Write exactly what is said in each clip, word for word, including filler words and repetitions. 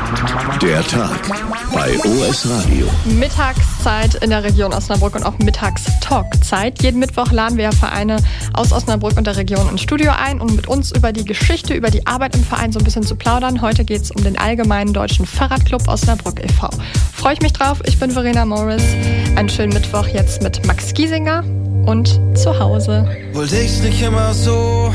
Der Tag bei O S Radio. Mittagszeit in der Region Osnabrück und auch Mittagstalkzeit. Jeden Mittwoch laden wir Vereine aus Osnabrück und der Region ins Studio ein, um mit uns über die Geschichte, über die Arbeit im Verein so ein bisschen zu plaudern. Heute geht es um den Allgemeinen Deutschen Fahrradclub Osnabrück e V Freue ich mich drauf. Ich bin Verena Morris. Einen schönen Mittwoch jetzt mit Max Giesinger und zu Hause. Wollte ich's nicht immer so,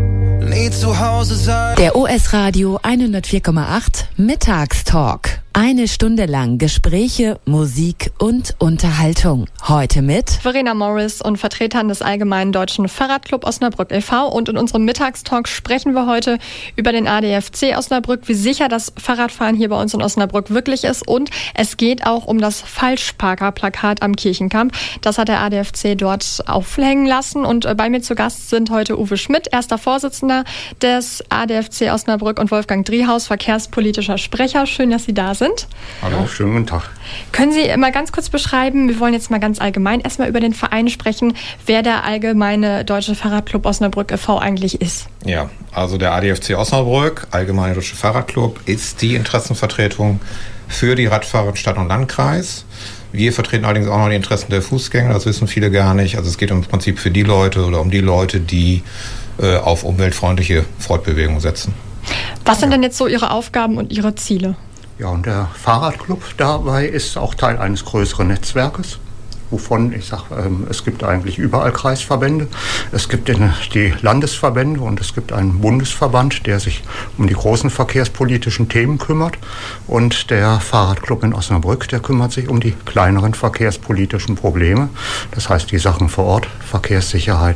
nie zu Hause sein. Der O S Radio hundertvier Komma acht Mittagstalk. Eine Stunde lang Gespräche, Musik und Unterhaltung. Heute mit Verena Morris und Vertretern des Allgemeinen Deutschen Fahrradclub Osnabrück e V Und in unserem Mittagstalk sprechen wir heute über den A D F C Osnabrück, wie sicher das Fahrradfahren hier bei uns in Osnabrück wirklich ist. Und es geht auch um das Falschparker-Plakat am Kirchenkamp. Das hat der A D F C dort aufhängen lassen. Und bei mir zu Gast sind heute Uwe Schmidt, erster Vorsitzender des A D F C Osnabrück, und Wolfgang Driehaus, verkehrspolitischer Sprecher. Schön, dass Sie da sind. Hallo, schönen guten Tag. Können Sie mal ganz kurz beschreiben, wir wollen jetzt mal ganz allgemein erstmal über den Verein sprechen, wer der Allgemeine Deutsche Fahrradclub Osnabrück e V eigentlich ist? Ja, also der A D F C Osnabrück, Allgemeine Deutsche Fahrradclub, ist die Interessenvertretung für die Radfahrer in Stadt und Landkreis. Wir vertreten allerdings auch noch die Interessen der Fußgänger, das wissen viele gar nicht. Also es geht im Prinzip für die Leute oder um die Leute, die äh, auf umweltfreundliche Fortbewegung setzen. Was sind denn jetzt so Ihre Aufgaben und Ihre Ziele? Ja, und der Fahrradclub dabei ist auch Teil eines größeren Netzwerkes, wovon ich sage, ähm, es gibt eigentlich überall Kreisverbände, es gibt die Landesverbände und es gibt einen Bundesverband, der sich um die großen verkehrspolitischen Themen kümmert, und der Fahrradclub in Osnabrück, der kümmert sich um die kleineren verkehrspolitischen Probleme, das heißt die Sachen vor Ort, Verkehrssicherheit,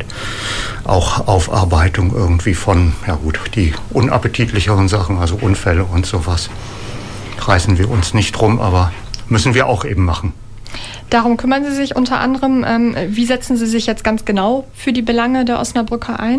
auch Aufarbeitung irgendwie von, ja gut, die unappetitlicheren Sachen, also Unfälle und sowas. Reißen wir uns nicht drum, aber müssen wir auch eben machen. Darum kümmern Sie sich unter anderem. Ähm, wie setzen Sie sich jetzt ganz genau für die Belange der Osnabrücker ein?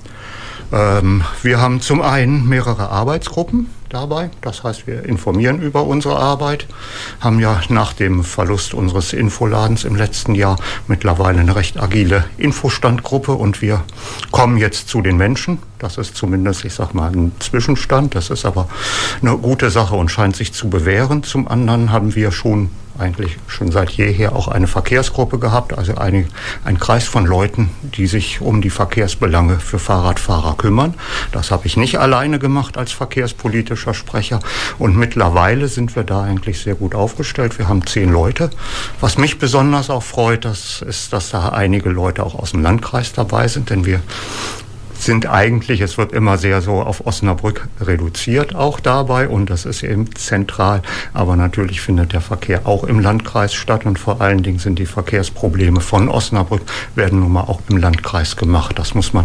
Ähm, wir haben zum einen mehrere Arbeitsgruppen dabei. Das heißt, wir informieren über unsere Arbeit, haben ja nach dem Verlust unseres Infoladens im letzten Jahr mittlerweile eine recht agile Infostandgruppe, und wir kommen jetzt zu den Menschen. Das ist zumindest, ich sag mal, ein Zwischenstand. Das ist aber eine gute Sache und scheint sich zu bewähren. Zum anderen haben wir schon eigentlich schon seit jeher auch eine Verkehrsgruppe gehabt, also eine, ein Kreis von Leuten, die sich um die Verkehrsbelange für Fahrradfahrer kümmern. Das habe ich nicht alleine gemacht als verkehrspolitischer Sprecher, und mittlerweile sind wir da eigentlich sehr gut aufgestellt. Wir haben zehn Leute. Was mich besonders auch freut, das ist, dass da einige Leute auch aus dem Landkreis dabei sind, denn wir sind eigentlich, es wird immer sehr so auf Osnabrück reduziert auch dabei, und das ist eben zentral, aber natürlich findet der Verkehr auch im Landkreis statt, und vor allen Dingen sind die Verkehrsprobleme von Osnabrück, werden nun mal auch im Landkreis gemacht. Das muss man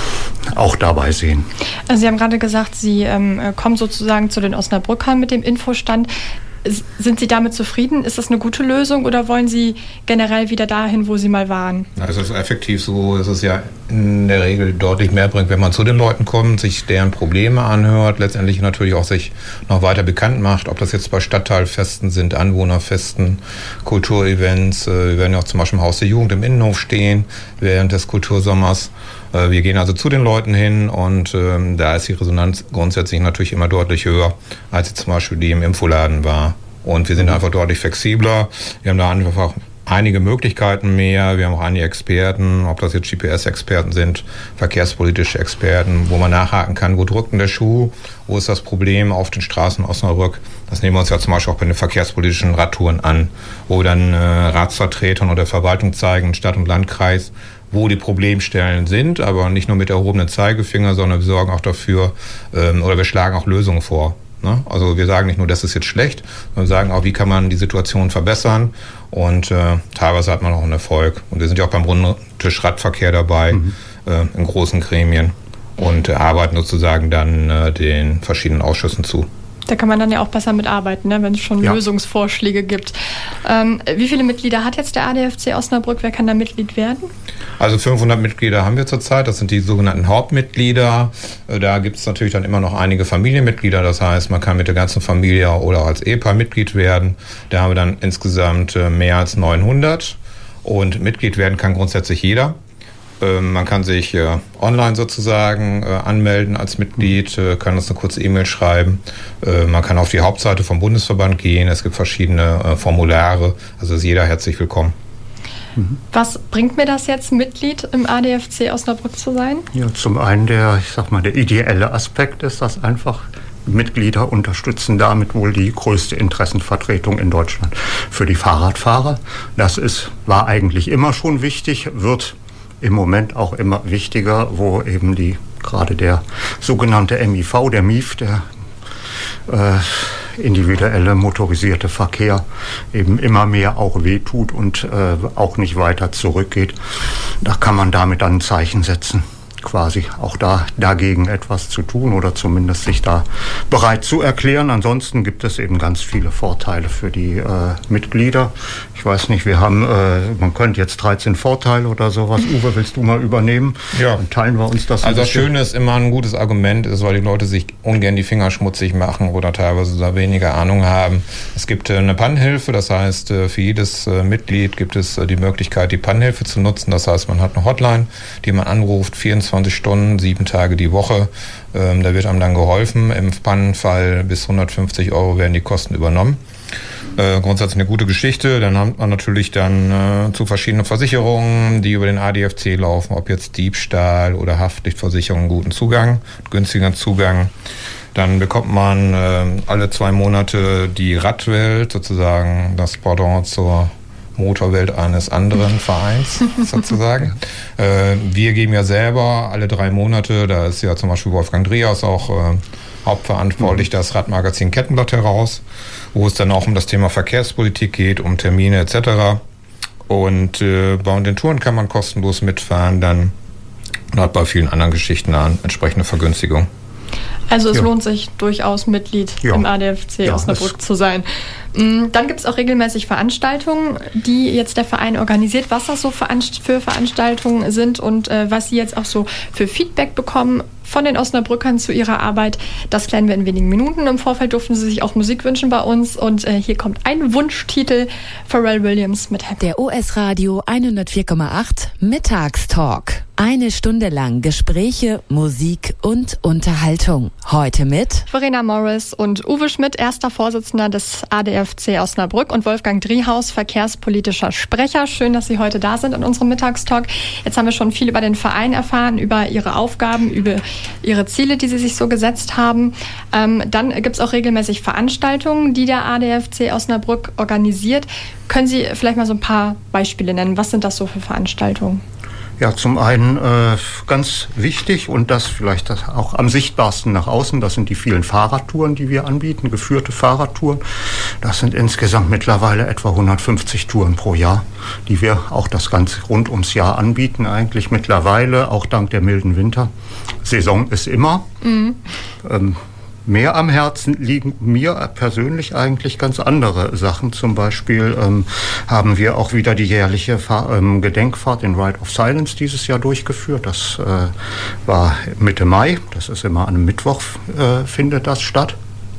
auch dabei sehen. Also Sie haben gerade gesagt, Sie ähm, kommen sozusagen zu den Osnabrückern mit dem Infostand. Sind Sie damit zufrieden? Ist das eine gute Lösung, oder wollen Sie generell wieder dahin, wo Sie mal waren? Also es ist effektiv so, dass es ja in der Regel deutlich mehr bringt, wenn man zu den Leuten kommt, sich deren Probleme anhört, letztendlich natürlich auch sich noch weiter bekannt macht, ob das jetzt bei Stadtteilfesten sind, Anwohnerfesten, Kulturevents. Wir werden ja auch zum Beispiel im Haus der Jugend im Innenhof stehen während des Kultursommers. Wir gehen also zu den Leuten hin, und ähm, da ist die Resonanz grundsätzlich natürlich immer deutlich höher, als sie zum Beispiel die im Infoladen war. Und wir sind einfach deutlich flexibler. Wir haben da einfach einige Möglichkeiten mehr. Wir haben auch einige Experten, ob das jetzt G P S-Experten sind, verkehrspolitische Experten, wo man nachhaken kann, wo drückt denn der Schuh, wo ist das Problem auf den Straßen Osnabrück. Das nehmen wir uns ja zum Beispiel auch bei den verkehrspolitischen Radtouren an, wo wir dann äh, Ratsvertretern oder Verwaltung zeigen, Stadt und Landkreis, wo die Problemstellen sind, aber nicht nur mit erhobenen Zeigefinger, sondern wir sorgen auch dafür, ähm, oder wir schlagen auch Lösungen vor. Ne? Also wir sagen nicht nur, das ist jetzt schlecht, sondern sagen auch, wie kann man die Situation verbessern, und äh, teilweise hat man auch einen Erfolg. Und wir sind ja auch beim runden Tisch Radverkehr dabei, mhm. äh, in großen Gremien, und äh, arbeiten sozusagen dann äh, den verschiedenen Ausschüssen zu. Da kann man dann ja auch besser mitarbeiten, ne, wenn es schon ja. Lösungsvorschläge gibt. Ähm, wie viele Mitglieder hat jetzt der A D F C Osnabrück? Wer kann da Mitglied werden? Also fünfhundert Mitglieder haben wir zurzeit. Das sind die sogenannten Hauptmitglieder. Da gibt es natürlich dann immer noch einige Familienmitglieder. Das heißt, man kann mit der ganzen Familie oder als Ehepaar Mitglied werden. Da haben wir dann insgesamt mehr als neunhundert. Und Mitglied werden kann grundsätzlich jeder. Man kann sich äh, online sozusagen äh, anmelden als Mitglied, äh, kann uns eine kurze E-Mail schreiben. Äh, man kann auf die Hauptseite vom Bundesverband gehen. Es gibt verschiedene äh, Formulare. Also ist jeder herzlich willkommen. Was bringt mir das jetzt, Mitglied im A D F C Osnabrück zu sein? Ja, zum einen der, ich sag mal, der ideelle Aspekt ist, dass einfach Mitglieder unterstützen damit wohl die größte Interessenvertretung in Deutschland für die Fahrradfahrer. Das ist, war eigentlich immer schon wichtig, wird im Moment auch immer wichtiger, wo eben die, gerade der sogenannte M I V, der M I F, der äh, individuelle motorisierte Verkehr, eben immer mehr auch wehtut und äh, auch nicht weiter zurückgeht. Da kann man damit dann ein Zeichen setzen, quasi auch da dagegen etwas zu tun oder zumindest sich da bereit zu erklären. Ansonsten gibt es eben ganz viele Vorteile für die äh, Mitglieder. Ich weiß nicht, wir haben, äh, man könnte jetzt dreizehn Vorteile oder sowas. Uwe, willst du mal übernehmen? Ja. Dann teilen wir uns das. Also das Schöne ist immer ein gutes Argument, ist, weil die Leute sich ungern die Finger schmutzig machen oder teilweise da weniger Ahnung haben. Es gibt äh, eine Pannenhilfe, das heißt, äh, für jedes äh, Mitglied gibt es äh, die Möglichkeit, die Pannenhilfe zu nutzen. Das heißt, man hat eine Hotline, die man anruft, vierundzwanzig Stunden, sieben Tage die Woche. Ähm, da wird einem dann geholfen. Im Pannenfall bis hundertfünfzig Euro werden die Kosten übernommen. Äh, grundsätzlich eine gute Geschichte. Dann hat man natürlich dann äh, zu verschiedenen Versicherungen, die über den A D F C laufen, ob jetzt Diebstahl oder Haftpflichtversicherung, einen guten Zugang, günstigen Zugang. Dann bekommt man äh, alle zwei Monate die Radwelt, sozusagen das Pendant zur Motorwelt eines anderen Vereins sozusagen. äh, wir geben ja selber alle drei Monate, da ist ja zum Beispiel Wolfgang Drehhaus auch äh, hauptverantwortlich, das Radmagazin Kettenblatt heraus, wo es dann auch um das Thema Verkehrspolitik geht, um Termine et cetera. Und äh, bei den Touren kann man kostenlos mitfahren, dann und hat bei vielen anderen Geschichten eine entsprechende Vergünstigung. Also es Ja. lohnt sich durchaus, Mitglied Ja. im A D F C Ja, Osnabrück es- zu sein. Mm, Dann gibt es auch regelmäßig Veranstaltungen, die jetzt der Verein organisiert. Was das so veranst- für Veranstaltungen sind und äh, was Sie jetzt auch so für Feedback bekommen von den Osnabrückern zu ihrer Arbeit, das klären wir in wenigen Minuten. Im Vorfeld durften Sie sich auch Musik wünschen bei uns und äh, hier kommt ein Wunschtitel, Pharrell Williams mit Happy. Der O S Radio hundertvier Komma acht Mittagstalk. Eine Stunde lang Gespräche, Musik und Unterhaltung. Heute mit Verena Morris und Uwe Schmidt, erster Vorsitzender des A D F C Osnabrück, und Wolfgang Drehhaus, verkehrspolitischer Sprecher. Schön, dass Sie heute da sind in unserem Mittagstalk. Jetzt haben wir schon viel über den Verein erfahren, über Ihre Aufgaben, über Ihre Ziele, die Sie sich so gesetzt haben. Ähm, dann gibt es auch regelmäßig Veranstaltungen, die der A D F C Osnabrück organisiert. Können Sie vielleicht mal so ein paar Beispiele nennen? Was sind das so für Veranstaltungen? Ja, zum einen äh, ganz wichtig und das vielleicht das auch am sichtbarsten nach außen, das sind die vielen Fahrradtouren, die wir anbieten, geführte Fahrradtouren. Das sind insgesamt mittlerweile etwa hundertfünfzig Touren pro Jahr, die wir auch das ganze rund ums Jahr anbieten, eigentlich mittlerweile, auch dank der milden Winter. Saison ist immer. Mhm. Ähm, Mehr am Herzen liegen mir persönlich eigentlich ganz andere Sachen. Zum Beispiel ähm, haben wir auch wieder die jährliche Fahr- ähm, Gedenkfahrt in Ride of Silence dieses Jahr durchgeführt. Das äh, war Mitte Mai, das ist immer an einem Mittwoch, äh, findet das statt.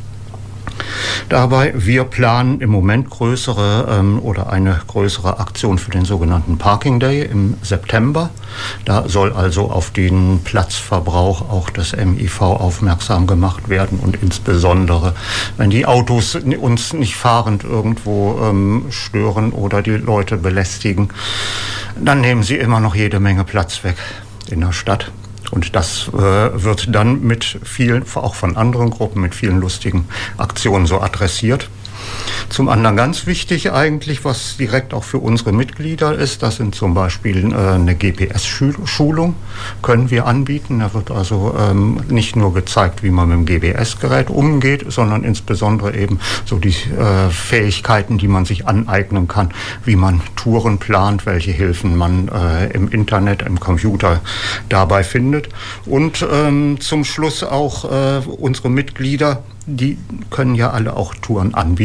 Dabei, wir planen im Moment größere ähm, oder eine größere Aktion für den sogenannten Parking Day im September. Da soll also auf den Platzverbrauch auch des M I V aufmerksam gemacht werden und insbesondere, wenn die Autos uns nicht fahrend irgendwo ähm, stören oder die Leute belästigen, dann nehmen sie immer noch jede Menge Platz weg in der Stadt. Und das äh, wird dann mit vielen, auch von anderen Gruppen, mit vielen lustigen Aktionen so adressiert. Zum anderen ganz wichtig eigentlich, was direkt auch für unsere Mitglieder ist, das sind zum Beispiel äh, eine G P S-Schulung, können wir anbieten. Da wird also ähm, nicht nur gezeigt, wie man mit dem G P S-Gerät umgeht, sondern insbesondere eben so die äh, Fähigkeiten, die man sich aneignen kann, wie man Touren plant, welche Hilfen man äh, im Internet, im Computer dabei findet. Und ähm, zum Schluss auch äh, unsere Mitglieder, die können ja alle auch Touren anbieten,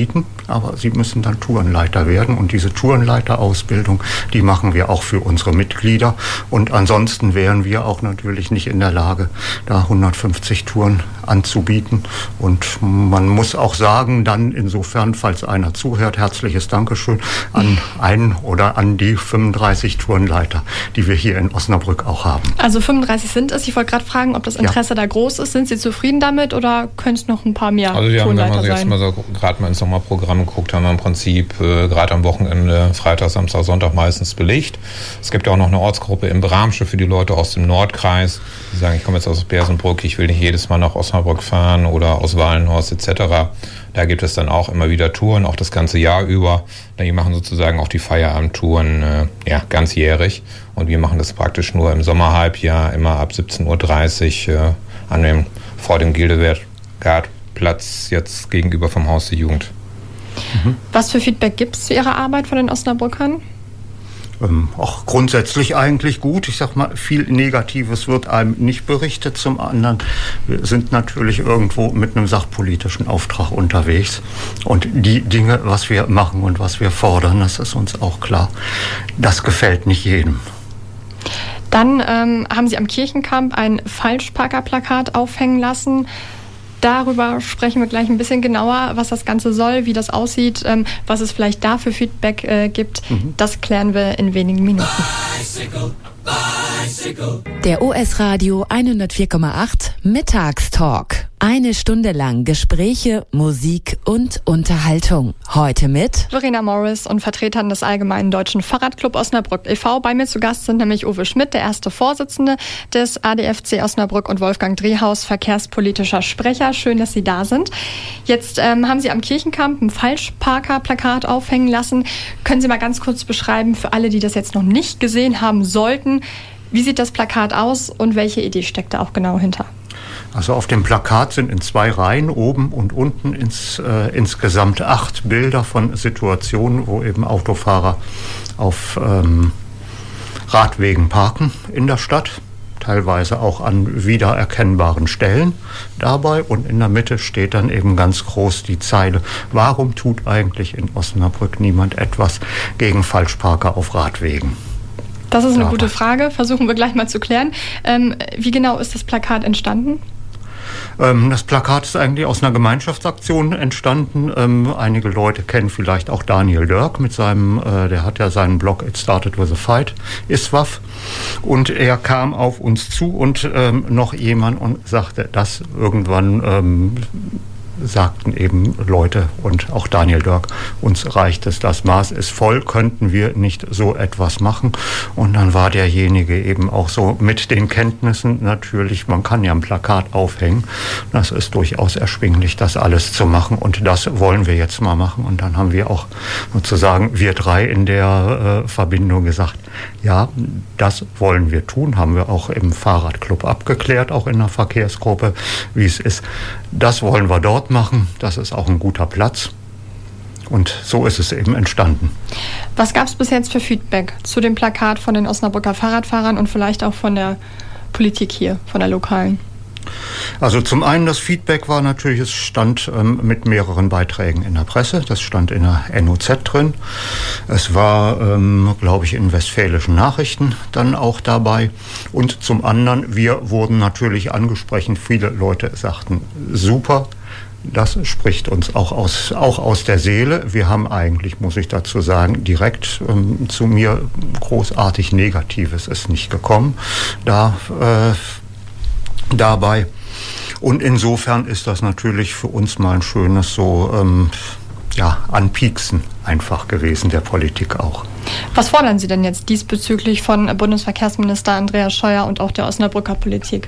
aber sie müssen dann Tourenleiter werden. Und diese Tourenleiterausbildung, die machen wir auch für unsere Mitglieder. Und ansonsten wären wir auch natürlich nicht in der Lage, da hundertfünfzig Touren anzubieten. Und man muss auch sagen, dann insofern, falls einer zuhört, herzliches Dankeschön an einen oder an die fünfunddreißig Tourenleiter, die wir hier in Osnabrück auch haben. Also fünfunddreißig sind es. Ich wollte gerade fragen, ob das Interesse ja. da groß ist. Sind Sie zufrieden damit oder können es noch ein paar mehr Also wir haben, wenn man sein? jetzt mal so gerade mal ins Sommerprogramm guckt, haben wir im Prinzip äh, gerade am Wochenende, Freitag, Samstag, Sonntag meistens belegt. Es gibt ja auch noch eine Ortsgruppe in Bramsche für die Leute aus dem Nordkreis, die sagen, ich komme jetzt aus Bersenbrück, ich will nicht jedes Mal nach Osnabrück fahren oder aus Wallenhorst et cetera. Da gibt es dann auch immer wieder Touren, auch das ganze Jahr über. Die machen sozusagen auch die Feierabendtouren äh, ja, ganzjährig. Und wir machen das praktisch nur im Sommerhalbjahr, immer ab siebzehn Uhr dreißig äh, an dem, vor dem Gildegardplatz, jetzt gegenüber vom Haus der Jugend. Mhm. Was für Feedback gibt es zu Ihrer Arbeit von den Osnabrückern? Ähm, auch grundsätzlich eigentlich gut. Ich sag mal, viel Negatives wird einem nicht berichtet. Zum anderen, wir sind natürlich irgendwo mit einem sachpolitischen Auftrag unterwegs. Und die Dinge, was wir machen und was wir fordern, das ist uns auch klar, das gefällt nicht jedem. Dann ähm, haben Sie am Kirchenkamp ein Falschparkerplakat aufhängen lassen. Darüber sprechen wir gleich ein bisschen genauer, was das Ganze soll, wie das aussieht, ähm, was es vielleicht da für Feedback äh, gibt. Mhm. Das klären wir in wenigen Minuten. Bicycle, bicycle. Der O S Radio hundertvier Komma acht Mittagstalk. Eine Stunde lang Gespräche, Musik und Unterhaltung. Heute mit Verena Morris und Vertretern des Allgemeinen Deutschen Fahrradclub Osnabrück e V Bei mir zu Gast sind nämlich Uwe Schmidt, der erste Vorsitzende des A D F C Osnabrück, und Wolfgang Driehaus, verkehrspolitischer Sprecher. Schön, dass Sie da sind. Jetzt ähm, haben Sie am Kirchenkamp ein Falschparker-Plakat aufhängen lassen. Können Sie mal ganz kurz beschreiben, für alle, die das jetzt noch nicht gesehen haben sollten, wie sieht das Plakat aus und welche Idee steckt da auch genau hinter? Also auf dem Plakat sind in zwei Reihen, oben und unten, ins, äh, insgesamt acht Bilder von Situationen, wo eben Autofahrer auf ähm, Radwegen parken in der Stadt, teilweise auch an wiedererkennbaren Stellen dabei. Und in der Mitte steht dann eben ganz groß die Zeile: Warum tut eigentlich in Osnabrück niemand etwas gegen Falschparker auf Radwegen? Das ist eine ja. gute Frage, versuchen wir gleich mal zu klären. Ähm, wie genau ist das Plakat entstanden? Ähm, das Plakat ist eigentlich aus einer Gemeinschaftsaktion entstanden. Ähm, einige Leute kennen vielleicht auch Daniel Dörk mit seinem, äh, der hat ja seinen Blog It Started With a Fight, I S W A F. Und er kam auf uns zu und ähm, noch jemand und sagte, dass irgendwann ähm, sagten eben Leute und auch Daniel Dörk, uns reicht es, das Maß ist voll, könnten wir nicht so etwas machen. Und dann war derjenige eben auch so mit den Kenntnissen, natürlich, man kann ja ein Plakat aufhängen, das ist durchaus erschwinglich, das alles zu machen, und das wollen wir jetzt mal machen. Und dann haben wir auch sozusagen, wir drei in der äh, Verbindung gesagt, ja, das wollen wir tun, haben wir auch im Fahrradclub abgeklärt, auch in der Verkehrsgruppe, wie es ist. Das wollen wir dort machen, das ist auch ein guter Platz. Und so ist es eben entstanden. Was gab es bis jetzt für Feedback zu dem Plakat von den Osnabrücker Fahrradfahrern und vielleicht auch von der Politik hier, von der lokalen? Also zum einen, das Feedback war natürlich, es stand ähm, mit mehreren Beiträgen in der Presse, das stand in der N O Z drin. Es war, ähm, glaube ich, in Westfälischen Nachrichten dann auch dabei. Und zum anderen, wir wurden natürlich angesprochen, viele Leute sagten, super. Das spricht uns auch aus, auch aus der Seele. Wir haben eigentlich, muss ich dazu sagen, direkt ähm, zu mir großartig Negatives ist nicht gekommen. Da, äh, dabei. Und insofern ist das natürlich für uns mal ein schönes so ähm, ja, Anpieksen einfach gewesen, der Politik auch. Was fordern Sie denn jetzt diesbezüglich von Bundesverkehrsminister Andreas Scheuer und auch der Osnabrücker Politik?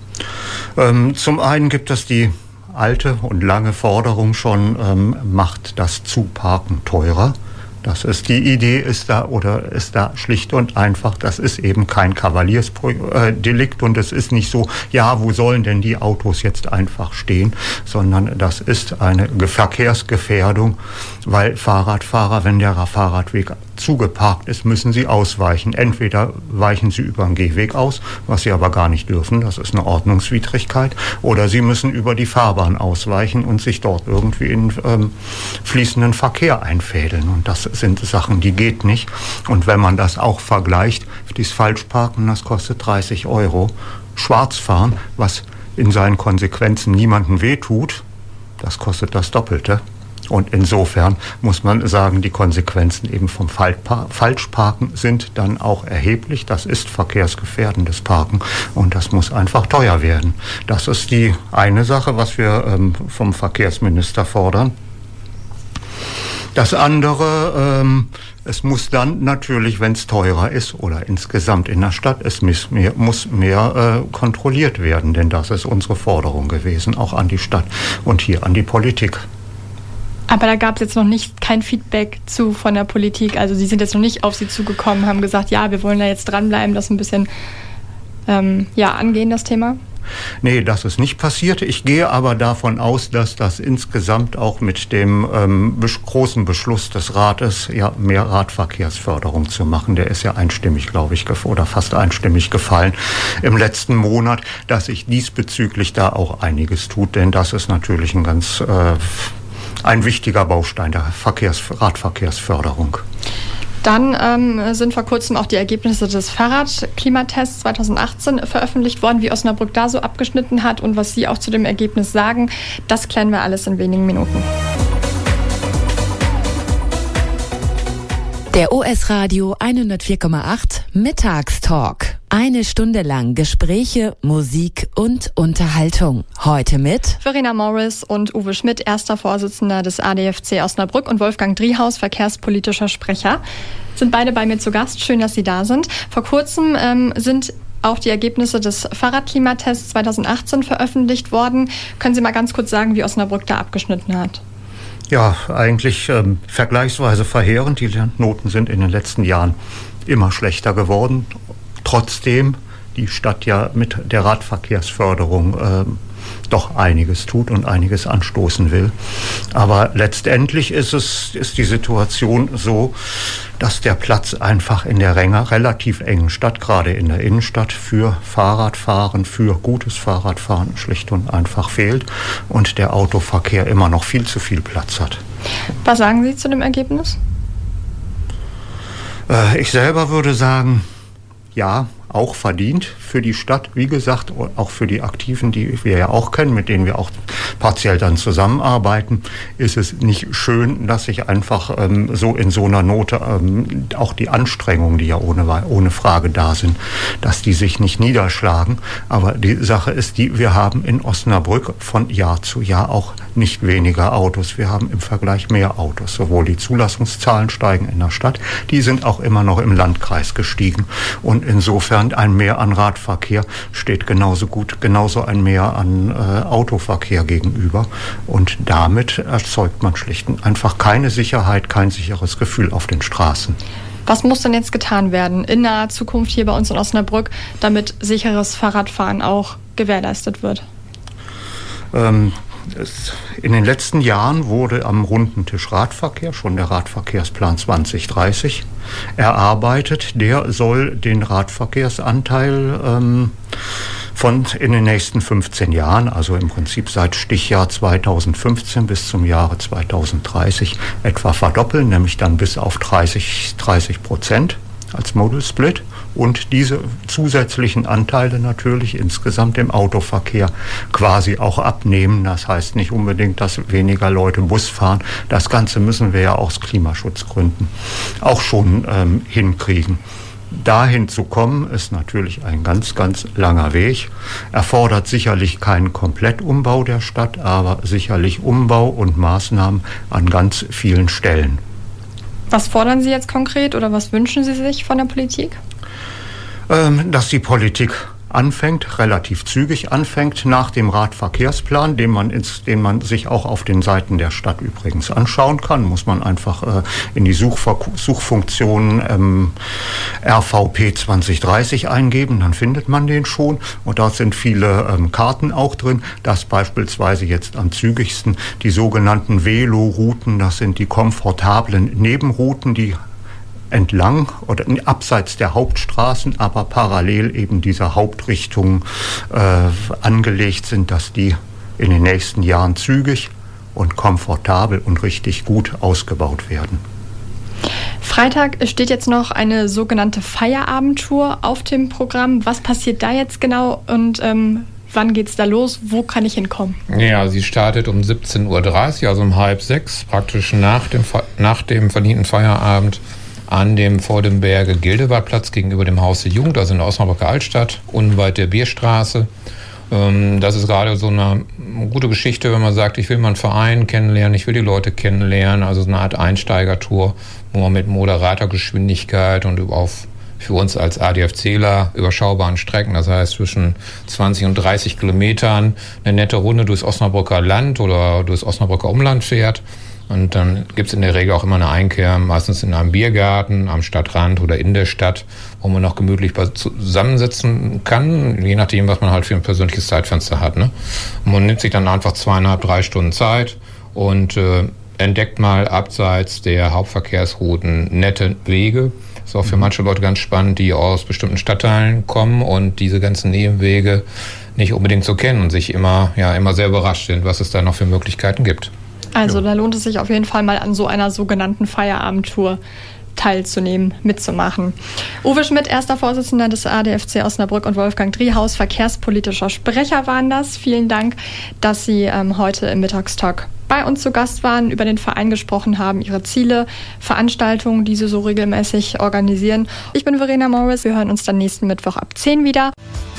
Ähm, zum einen gibt es die alte und lange Forderung schon, ähm, macht das Zuparken teurer. Das ist, die Idee ist da oder ist da schlicht und einfach, das ist eben kein Kavaliersdelikt und es ist nicht so, ja, wo sollen denn die Autos jetzt einfach stehen, sondern das ist eine Verkehrsgefährdung, weil Fahrradfahrer, wenn der Fahrradweg zugeparkt ist, müssen sie ausweichen. Entweder weichen sie über den Gehweg aus, was sie aber gar nicht dürfen, das ist eine Ordnungswidrigkeit, oder sie müssen über die Fahrbahn ausweichen und sich dort irgendwie in ähm, fließenden Verkehr einfädeln. Und das sind Sachen, die geht nicht. Und wenn man das auch vergleicht, dieses Falschparken, das kostet dreißig Euro. Schwarzfahren, was in seinen Konsequenzen niemandem wehtut, das kostet das Doppelte. Und insofern muss man sagen, die Konsequenzen eben vom Falschparken sind dann auch erheblich. Das ist verkehrsgefährdendes Parken und das muss einfach teuer werden. Das ist die eine Sache, was wir ähm, vom Verkehrsminister fordern. Das andere, ähm, es muss dann natürlich, wenn es teurer ist oder insgesamt in der Stadt, es muss mehr, muss mehr äh, kontrolliert werden, denn das ist unsere Forderung gewesen, auch an die Stadt und hier an die Politik. Aber da gab es jetzt noch nicht kein Feedback zu von der Politik. Also Sie sind jetzt noch nicht auf Sie zugekommen, haben gesagt, ja, wir wollen da jetzt dranbleiben, das ein bisschen ähm, ja, angehen, das Thema? Nee, das ist nicht passiert. Ich gehe aber davon aus, dass das insgesamt auch mit dem ähm, großen Beschluss des Rates, ja, mehr Radverkehrsförderung zu machen, der ist ja einstimmig, glaube ich, oder fast einstimmig gefallen im letzten Monat, dass sich diesbezüglich da auch einiges tut, denn das ist natürlich ein ganz... Äh, ein wichtiger Baustein der Verkehrs- Radverkehrsförderung. Dann ähm, sind vor kurzem auch die Ergebnisse des Fahrradklimatests zweitausendachtzehn veröffentlicht worden, wie Osnabrück da so abgeschnitten hat und was Sie auch zu dem Ergebnis sagen. Das klären wir alles in wenigen Minuten. Der O S Radio hundertvier Komma acht Mittagstalk. Eine Stunde lang Gespräche, Musik und Unterhaltung. Heute mit Verena Morris und Uwe Schmidt, erster Vorsitzender des A D F C Osnabrück, und Wolfgang Driehaus, verkehrspolitischer Sprecher. Sind beide bei mir zu Gast. Schön, dass Sie da sind. Vor kurzem ähm, sind auch die Ergebnisse des Fahrradklimatests zweitausendachtzehn veröffentlicht worden. Können Sie mal ganz kurz sagen, wie Osnabrück da abgeschnitten hat? Ja, eigentlich ähm, vergleichsweise verheerend. Die Noten sind in den letzten Jahren immer schlechter geworden. Trotzdem die Stadt ja mit der Radverkehrsförderung ähm, doch einiges tut und einiges anstoßen will. Aber letztendlich ist es, ist die Situation so, dass der Platz einfach in der Ränge, relativ engen Stadt, gerade in der Innenstadt, für Fahrradfahren, für gutes Fahrradfahren schlicht und einfach fehlt und der Autoverkehr immer noch viel zu viel Platz hat. Was sagen Sie zu dem Ergebnis? Äh, ich selber würde sagen, ja, auch verdient für die Stadt, wie gesagt, auch für die Aktiven, die wir ja auch kennen, mit denen wir auch partiell dann zusammenarbeiten, ist es nicht schön, dass sich einfach ähm, so in so einer Note ähm, auch die Anstrengungen, die ja ohne, ohne Frage da sind, dass die sich nicht niederschlagen. Aber die Sache ist die, wir haben in Osnabrück von Jahr zu Jahr auch nicht weniger Autos. Wir haben im Vergleich mehr Autos. Sowohl die Zulassungszahlen steigen in der Stadt, die sind auch immer noch im Landkreis gestiegen. Und insofern ein Mehr an Radverkehr steht genauso gut, genauso ein Mehr an äh, Autoverkehr gegenüber. Und damit erzeugt man schlicht und einfach keine Sicherheit, kein sicheres Gefühl auf den Straßen. Was muss denn jetzt getan werden in naher Zukunft hier bei uns in Osnabrück, damit sicheres Fahrradfahren auch gewährleistet wird? Ähm, Es, in den letzten Jahren wurde am runden Tisch Radverkehr, schon der Radverkehrsplan zwanzig dreißig, erarbeitet. Der soll den Radverkehrsanteil ähm, von in den nächsten fünfzehn Jahren, also im Prinzip seit Stichjahr zweitausendfünfzehn bis zum Jahre zweitausenddreißig, etwa verdoppeln, nämlich dann bis auf dreißig Prozent als Modal Split. Und diese zusätzlichen Anteile natürlich insgesamt im Autoverkehr quasi auch abnehmen. Das heißt nicht unbedingt, dass weniger Leute Bus fahren. Das Ganze müssen wir ja aus Klimaschutzgründen auch schon ähm, hinkriegen. Dahin zu kommen, ist natürlich ein ganz, ganz langer Weg. Erfordert sicherlich keinen Komplettumbau der Stadt, aber sicherlich Umbau und Maßnahmen an ganz vielen Stellen. Was fordern Sie jetzt konkret oder was wünschen Sie sich von der Politik? Dass die Politik anfängt, relativ zügig anfängt, nach dem Radverkehrsplan, den man, ins, den man sich auch auf den Seiten der Stadt übrigens anschauen kann, muss man einfach äh, in die Suchver- Suchfunktion ähm, R V P zwanzig dreißig eingeben, dann findet man den schon. Und dort sind viele ähm, Karten auch drin, dass beispielsweise jetzt am zügigsten die sogenannten Velorouten, das sind die komfortablen Nebenrouten, die entlang oder abseits der Hauptstraßen, aber parallel eben dieser Hauptrichtung äh, angelegt sind, dass die in den nächsten Jahren zügig und komfortabel und richtig gut ausgebaut werden. Freitag steht jetzt noch eine sogenannte Feierabendtour auf dem Programm. Was passiert da jetzt genau und ähm, wann geht's da los? Wo kann ich hinkommen? Ja, sie startet um siebzehn Uhr dreißig, also um halb sechs, praktisch nach dem, nach dem verdienten Feierabend an dem vor dem Berge Gildewaldplatz gegenüber dem Haus der Jugend, also in der Osnabrücker Altstadt, unweit der Bierstraße. Das ist gerade so eine gute Geschichte, wenn man sagt, ich will mal einen Verein kennenlernen, ich will die Leute kennenlernen, also so eine Art Einsteigertour, wo man mit moderater Geschwindigkeit und auf für uns als ADFCler überschaubaren Strecken, das heißt zwischen zwanzig und dreißig Kilometern, eine nette Runde durchs Osnabrücker Land oder durchs Osnabrücker Umland fährt. Und dann gibt es in der Regel auch immer eine Einkehr, meistens in einem Biergarten, am Stadtrand oder in der Stadt, wo man noch gemütlich zusammensitzen kann, je nachdem, was man halt für ein persönliches Zeitfenster hat. Ne? Und man nimmt sich dann einfach zweieinhalb, drei Stunden Zeit und äh, entdeckt mal abseits der Hauptverkehrsrouten nette Wege. Ist auch für manche Leute ganz spannend, die aus bestimmten Stadtteilen kommen und diese ganzen Nebenwege nicht unbedingt so kennen und sich immer, ja, immer sehr überrascht sind, was es da noch für Möglichkeiten gibt. Also Ja. da lohnt es sich auf jeden Fall mal an so einer sogenannten Feierabendtour teilzunehmen, mitzumachen. Uwe Schmidt, erster Vorsitzender des A D F C Osnabrück, und Wolfgang Driehaus, verkehrspolitischer Sprecher, waren das. Vielen Dank, dass Sie ähm, heute im Mittagstalk bei uns zu Gast waren, über den Verein gesprochen haben, Ihre Ziele, Veranstaltungen, die Sie so regelmäßig organisieren. Ich bin Verena Morris. Wir hören uns dann nächsten Mittwoch ab zehn wieder.